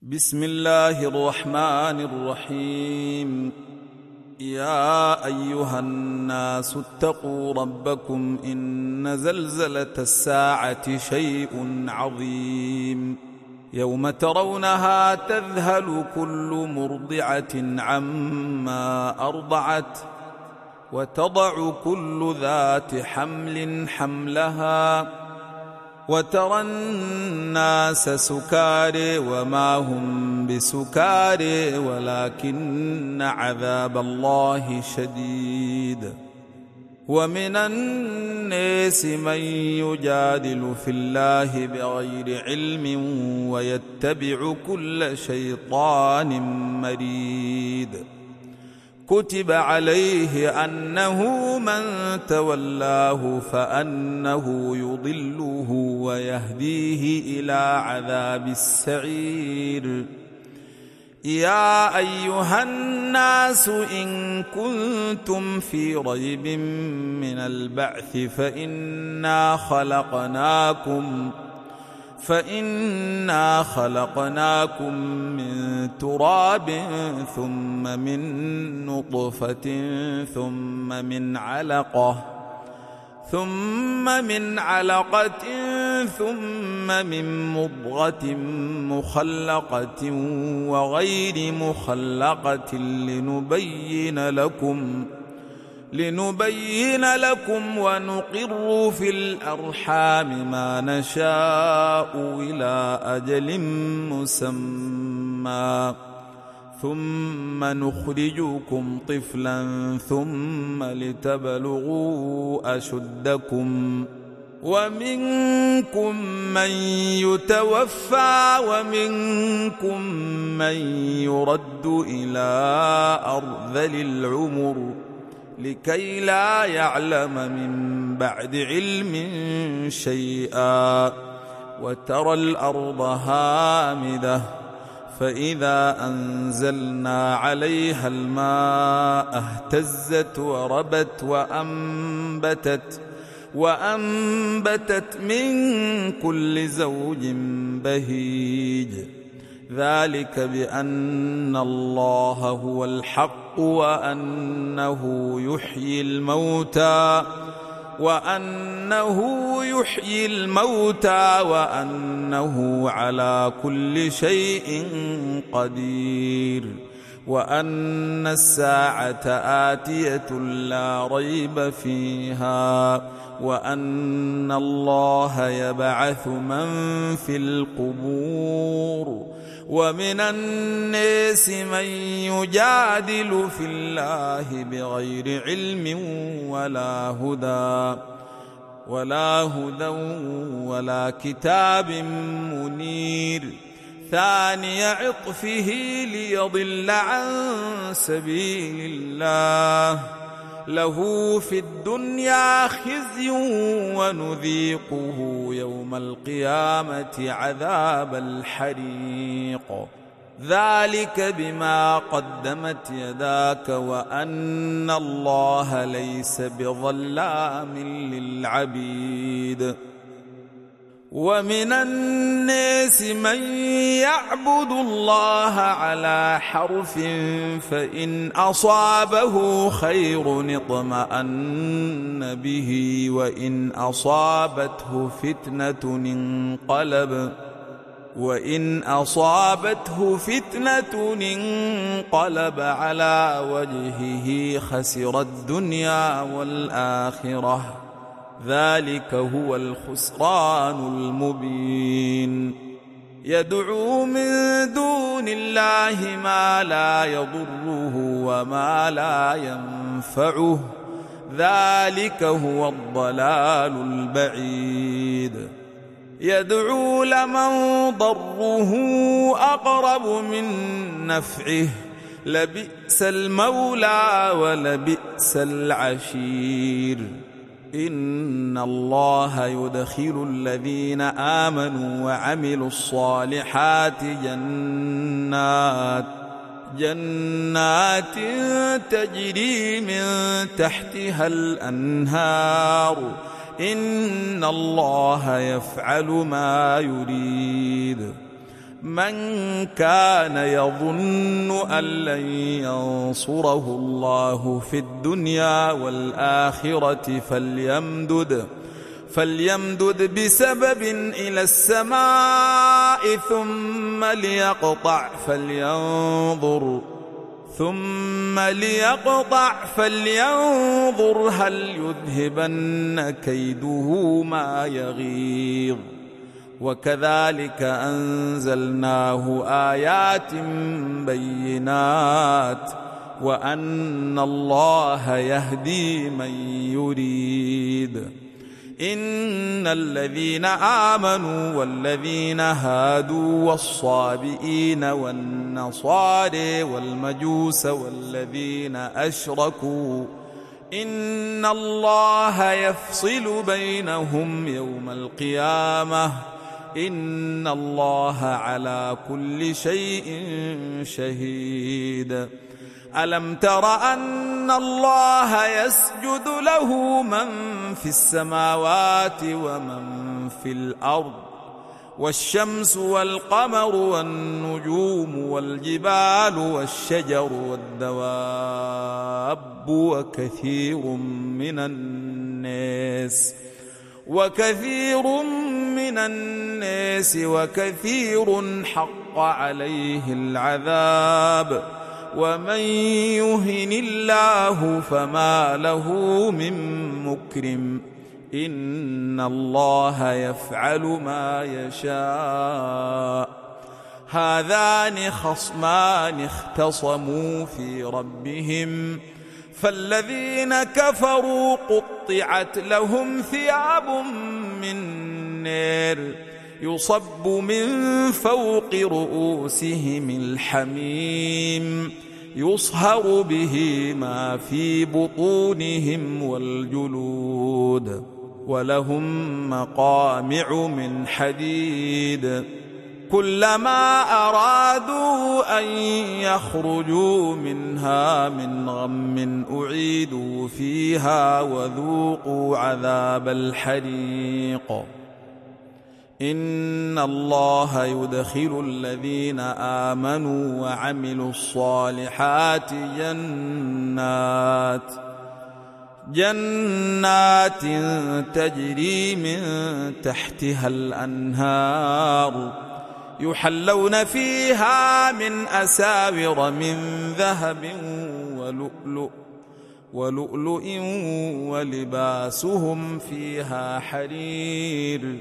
بسم الله الرحمن الرحيم. يا أيها الناس اتقوا ربكم إن زلزلة الساعة شيء عظيم، يوم ترونها تذهل كل مرضعة عما أرضعت وتضع كل ذات حمل حملها وترى الناس سكارى وما هم بسكارى ولكن عذاب الله شديد. ومن الناس من يجادل في الله بغير علم ويتبع كل شيطان مريد. كتب عليه أنه من تولاه فأنه يضله ويهديه إلى عذاب السعير. يا أيها الناس إن كنتم في ريب من البعث فإنا خلقناكم من تراب ثم من نطفة ثم من علقة ثم من مضغة مخلقة وغير مخلقة لنبين لكم ونقر في الأرحام ما نشاء إلى أجل مسمى ثم نخرجكم طفلا ثم لتبلغوا أشدكم ومنكم من يتوفى ومنكم من يرد إلى أرذل العمر لكي لا يعلم من بعد علم شيئا. وترى الأرض هامدة فإذا أنزلنا عليها الماء اهتزت وربت وأنبتت من كل زوج بهيج. ذلك بأن الله هو الحق وأنه يحيي الموتى وأنه على كل شيء قدير. وأن الساعة آتية لا ريب فيها وأن الله يبعث من في القبور. ومن الناس من يجادل في الله بغير علم ولا هدى ولا كتاب منير. ثاني عطفه ليضل عن سبيل الله له في الدنيا خزي ونذيقه يوم القيامة عذاب الحريق. ذلك بما قدمت يداك وأن الله ليس بظلام للعبيد. ومن الناس من يعبد الله على حرف فإن أصابه خير اطمأن به وإن أصابته فتنة انقلب على وجهه خسر الدنيا والآخرة. ذلك هو الخسران المبين. يدعو من دون الله ما لا يضره وما لا ينفعه. ذلك هو الضلال البعيد. يدعو لمن ضره أقرب من نفعه لبئس المولى ولبئس العشير. إن الله يدخل الذين آمنوا وعملوا الصالحات جنات تجري من تحتها الأنهار إن الله يفعل ما يريد. من كان يظن أن لن ينصره الله في الدنيا والآخرة فليمدد بسبب إلى السماء ثم ليقطع فلينظر هل يذهبن كيده ما يغيظ. وكذلك أنزلناه آيات بينات وأن الله يهدي من يريد. إن الذين آمنوا والذين هادوا والصابئين والنصارى والمجوس والذين أشركوا إن الله يفصل بينهم يوم القيامة إن الله على كل شيء شهيد. ألم تر أن الله يسجد له من في السماوات ومن في الأرض والشمس والقمر والنجوم والجبال والشجر والدواب وكثير حق عليه العذاب ومن يهن الله فما له من مكرم إن الله يفعل ما يشاء. هذان خصمان اختصموا في ربهم فالذين كفروا قطعت لهم ثياب من نار يصب من فوق رؤوسهم الحميم يصهر به ما في بطونهم والجلود ولهم مقامع من حديد كلما أرادوا أن يخرجوا منها من غم أعيدوا فيها وذوقوا عذاب الحريق. إن الله يدخل الذين آمنوا وعملوا الصالحات جنات تجري من تحتها الأنهار يحلون فيها من أساور من ذهب ولؤلؤ ولباسهم فيها حرير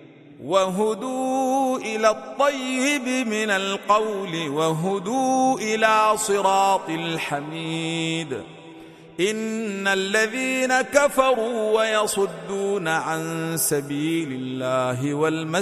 وهدوا إلى الطيب من القول وهدوا إلى صراط الحميد. إن الذين كفروا ويصدون عن سبيل الله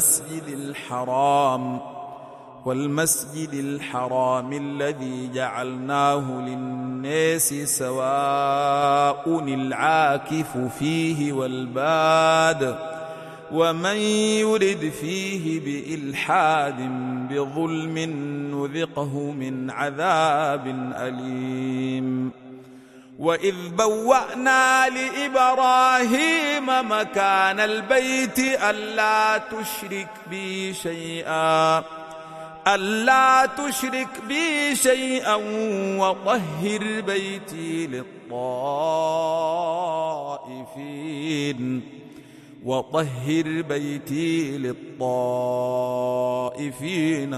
والمسجد الحرام الذي جعلناه للناس سواء العاكف فيه والباد ومن يرد فيه بإلحاد بظلم نذقه من عذاب أليم. وإذ بوأنا لإبراهيم مكان البيت ألا تشرك بي شيئا وطهر بيتي للطائفين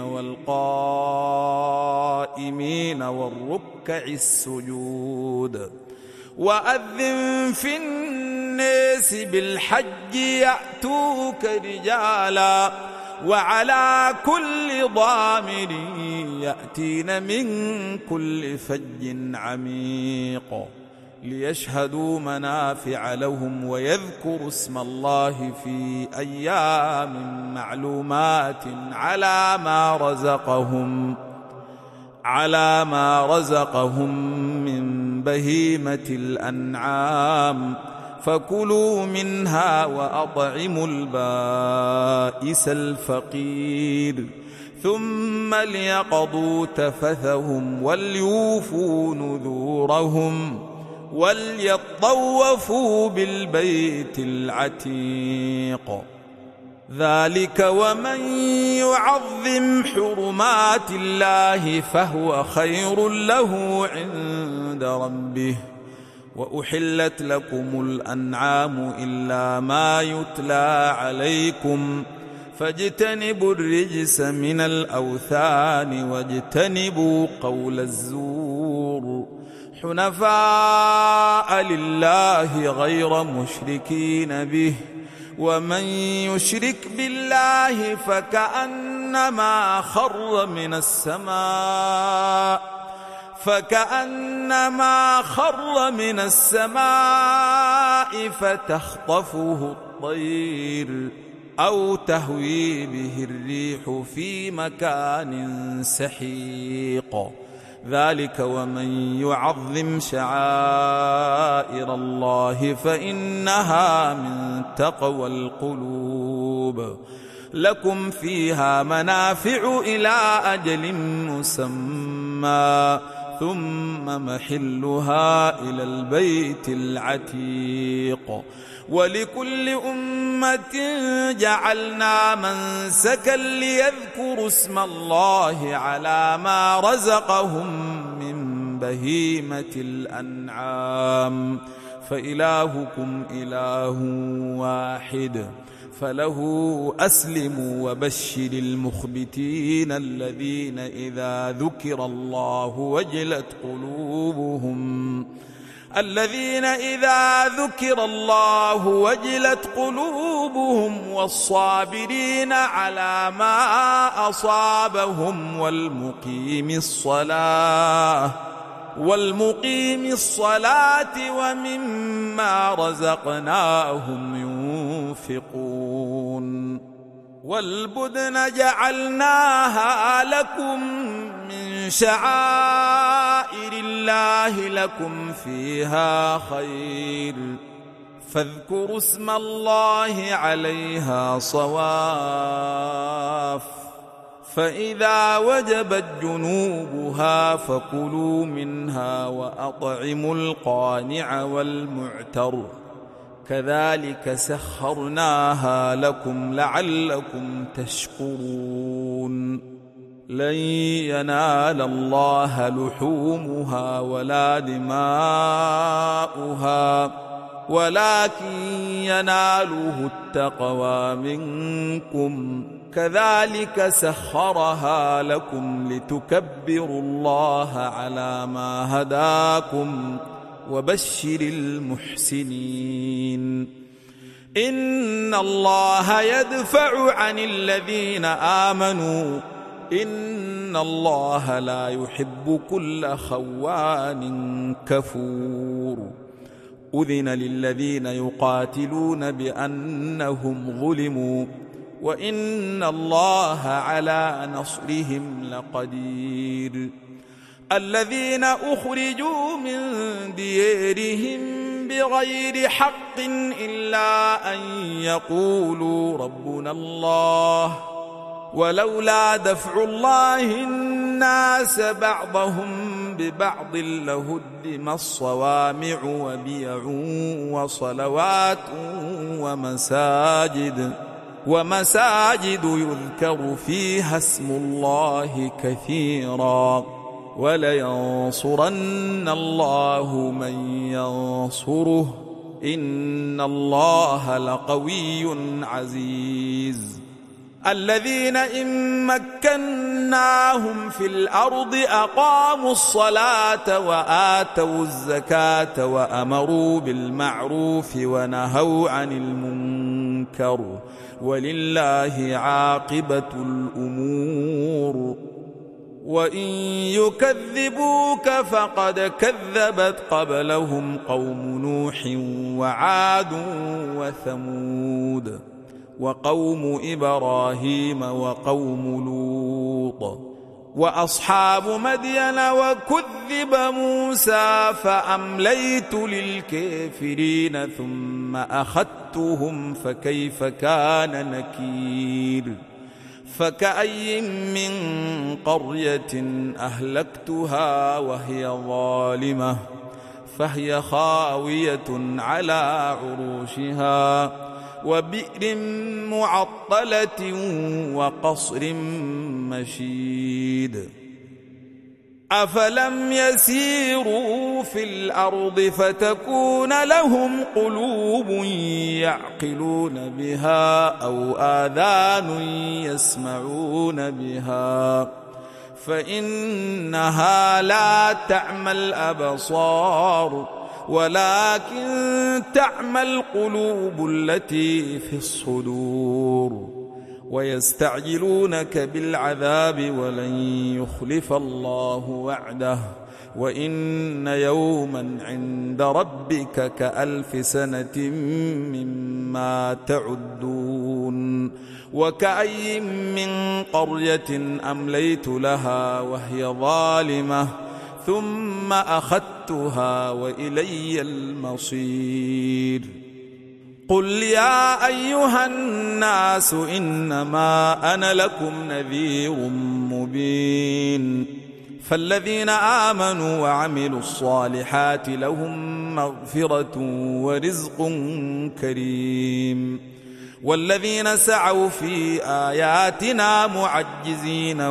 والقائمين والركع السجود. وأذن في الناس بالحج يأتوك رجالا وعلى كل ضامر يأتين من كل فج عميق ليشهدوا منافع لهم ويذكروا اسم الله في أيام معلومات على ما رزقهم من بهيمة الأنعام فكلوا منها وأطعموا البائس الفقير ثم ليقضوا تفثهم وليوفوا نذورهم وليطوفوا بالبيت العتيق. ذلك ومن يعظم حرمات الله فهو خير له عند ربه. وأحلت لكم الأنعام إلا ما يتلى عليكم فاجتنبوا الرجس من الأوثان واجتنبوا قول الزور حنفاء لله غير مشركين به ومن يشرك بالله فكأنما خر من السماء فتخطفه الطير أو تهوي به الريح في مكان سحيق. ذلك ومن يعظم شعائر الله فإنها من تقوى القلوب. لكم فيها منافع إلى أجل مسمى ثم محلها إلى البيت العتيق. ولكل أمة جعلنا منسكا ليذكروا اسم الله على ما رزقهم من بهيمة الأنعام فإلهكم إله واحد فله أسلموا وبشر المخبتين الذين إذا ذكر الله وجلت قلوبهم والصابرين على ما أصابهم والمقيم الصلاة ومما رزقناهم ينفقون. والبدن جعلناها لكم من شعائر الله لكم فيها خير فاذكروا اسم الله عليها صواف. فإذا وجبت جنوبها فكلوا منها وأطعموا القانع والمعتر كذلك سخرناها لكم لعلكم تشكرون. لن ينال الله لحومها ولا دماؤها ولكن يناله التقوى منكم كذلك سخرها لكم لتكبروا الله على ما هداكم وبشر المحسنين. إن الله يدفع عن الذين آمنوا إن الله لا يحب كل خوان كفور. أذن للذين يقاتلون بأنهم ظلموا وإن الله على نصرهم لقدير. الذين أخرجوا من ديارهم بغير حق إلا أن يقولوا ربنا الله ولولا دفع الله الناس بعضهم ببعض لهدم الصوامع وبيع وصلوات ومساجد يذكر فيها اسم الله كثيرا ولينصرن الله من ينصره إن الله لقوي عزيز. الذين إن مكناهم في الأرض أقاموا الصلاة وآتوا الزكاة وأمروا بالمعروف ونهوا عن المنكر ولله عاقبة الأمور. وإن يكذبوك فقد كذبت قبلهم قوم نوح وعاد وثمود وقوم إبراهيم وقوم لوط وأصحاب مدين وكذب موسى فأمليت للكافرين ثم أخذتهم فكيف كان نكير. فكأي من قرية أهلكتها وهي ظالمة فهي خاوية على عروشها وبئر معطلة وقصر مشيد أفلم يسيروا في الأرض فتكون لهم قلوب يعقلون بها أو آذان يسمعون بها فإنها لا تعمى الأبصار ولكن تعمى القلوب التي في الصدور ويستعجلونك بالعذاب ولن يخلف الله وعده وإن يوما عند ربك كألف سنة مما تعدون وكأي من قرية أمليت لها وهي ظالمة ثم أخذتها وإلي المصير قل يا أيها الناس إنما أنا لكم نذير مبين فالذين آمنوا وعملوا الصالحات لهم مغفرة ورزق كريم والذين سعوا في آياتنا معجزين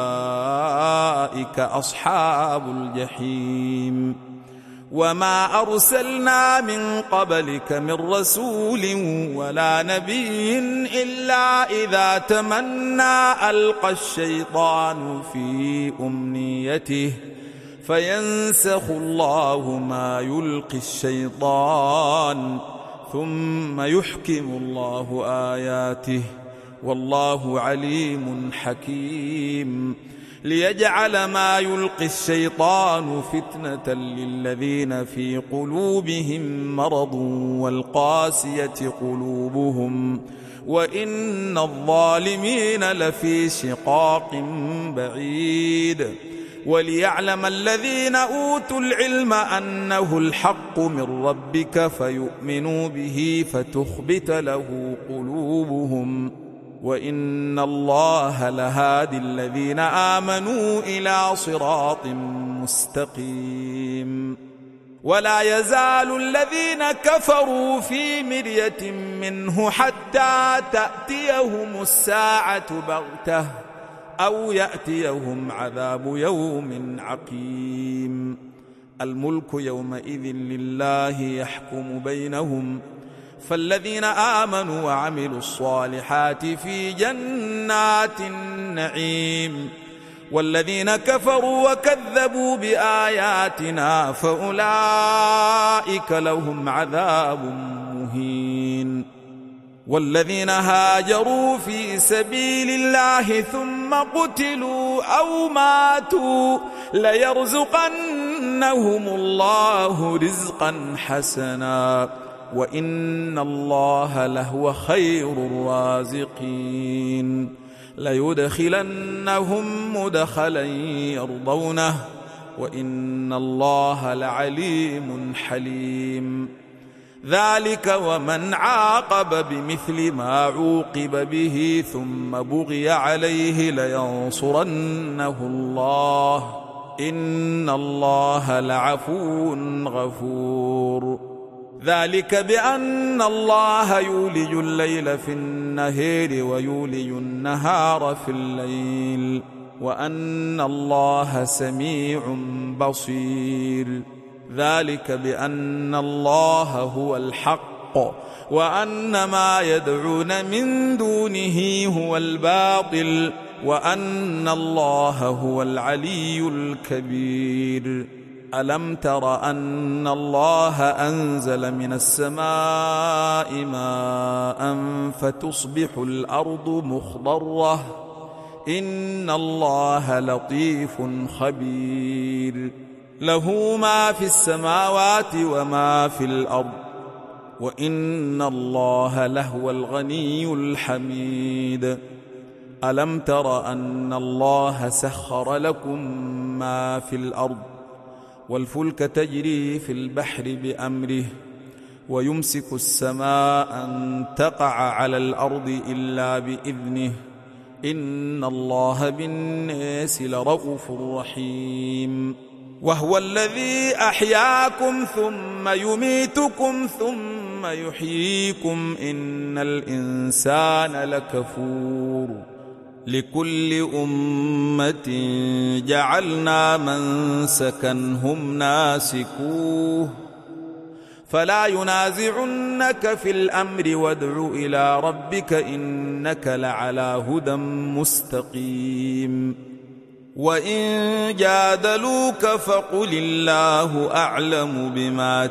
أولئك أصحاب الجحيم وما أرسلنا من قبلك من رسول ولا نبي إلا إذا تمنى ألقى الشيطان في أمنيته فينسخ الله ما يلقي الشيطان ثم يحكم الله آياته والله عليم حكيم ليجعل ما يلقي الشيطان فتنة للذين في قلوبهم مرض والقاسية قلوبهم وإن الظالمين لفي شقاق بعيد وليعلم الذين أوتوا العلم أنه الحق من ربك فيؤمنوا به فتخبت له قلوبهم وإن الله لهادي الذين آمنوا إلى صراط مستقيم ولا يزال الذين كفروا في مرية منه حتى تأتيهم الساعة بغتة أو يأتيهم عذاب يوم عقيم الملك يومئذ لله يحكم بينهم فالذين آمنوا وعملوا الصالحات في جنات النعيم والذين كفروا وكذبوا بآياتنا فأولئك لهم عذاب مهين والذين هاجروا في سبيل الله ثم قتلوا أو ماتوا ليرزقنهم الله رزقا حسنا وإن الله لهو خير الرازقين ليدخلنهم مدخلا يرضونه وإن الله لعليم حليم ذلك ومن عاقب بمثل ما عوقب به ثم بغي عليه لينصرنه الله إن الله لعفو غفور ذلك بأن الله يولج الليل في النهار ويولج النهار في الليل وأن الله سميع بصير ذلك بأن الله هو الحق وأن ما يدعون من دونه هو الباطل وأن الله هو العلي الكبير ألم تر أن الله أنزل من السماء ماء فتصبح الأرض مخضرة إن الله لطيف خبير له ما في السماوات وما في الأرض وإن الله لهو الغني الحميد ألم تر أن الله سخر لكم ما في الأرض والفلك تجري في البحر بأمره ويمسك السماء أن تقع على الأرض إلا بإذنه إن الله بالناس لرؤوف رحيم وهو الذي أحياكم ثم يميتكم ثم ثم يحييكم إن الإنسان لكفور لكل أمة جعلنا منسكا هم ناسكوه فلا ينازعنك في الأمر وادع إلى ربك إنك لعلى هدى مستقيم وإن جادلوك فقل الله أعلم بما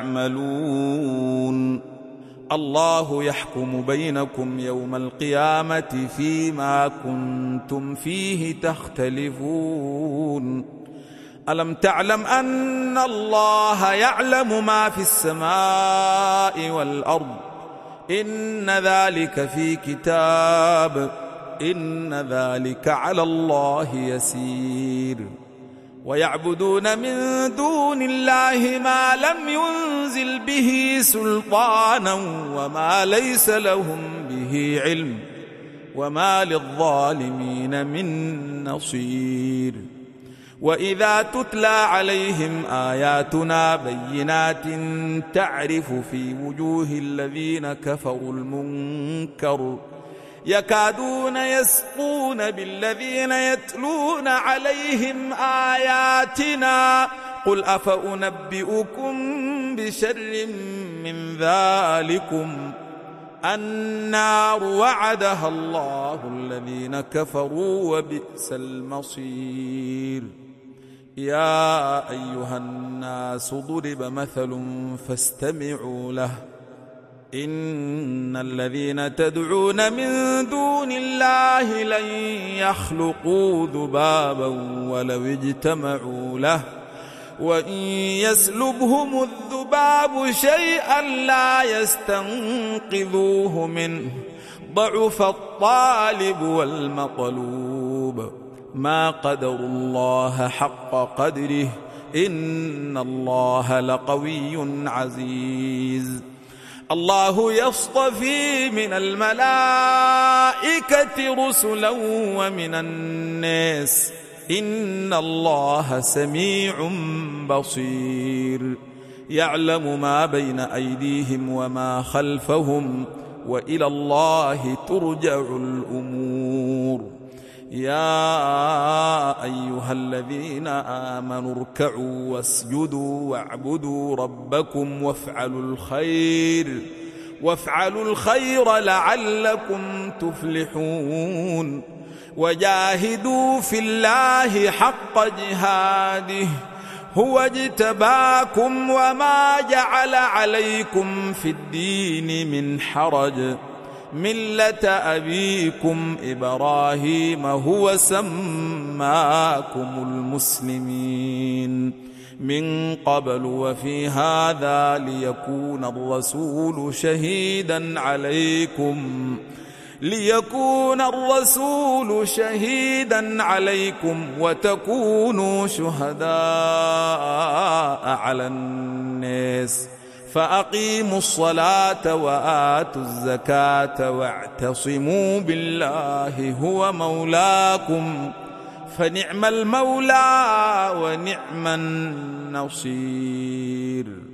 تعملون الله يحكم بينكم يوم القيامة فيما كنتم فيه تختلفون ألم تعلم أن الله يعلم ما في السماء والأرض إن ذلك في كتاب إن ذلك على الله يسير ويعبدون من دون الله ما لم ينزل به سلطانا وما ليس لهم به علم وما للظالمين من نصير وإذا تتلى عليهم آياتنا بينات تعرف في وجوه الذين كفروا المنكر يكادون يسقون بالذين يتلون عليهم آياتنا قل أفأنبئكم بشر من ذلكم النار وعدها الله الذين كفروا وبئس المصير يا أيها الناس ضرب مثل فاستمعوا له إن الذين تدعون من دون الله لن يخلقوا ذبابا ولو اجتمعوا له وإن يسلبهم الذباب شيئا لا يستنقذوه منه ضعف الطالب والمطلوب ما قدروا الله حق قدره إن الله لقوي عزيز الله يصطفي من الملائكة رسلا ومن الناس إن الله سميع بصير يعلم ما بين أيديهم وما خلفهم وإلى الله ترجع الأمور يا أيها الذين آمنوا اركعوا واسجدوا واعبدوا ربكم وافعلوا الخير لعلكم تفلحون وجاهدوا في الله حق جهاده هو اجتباكم وما جعل عليكم في الدين من حرج ملة أبيكم إبراهيم هو سماكم المسلمين من قبل وفي هذا ليكون الرسول شهيدا عليكم وتكونوا شهداء على الناس فأقيموا الصلاة وآتوا الزكاة واعتصموا بالله هو مولاكم فنعم المولى ونعم النصير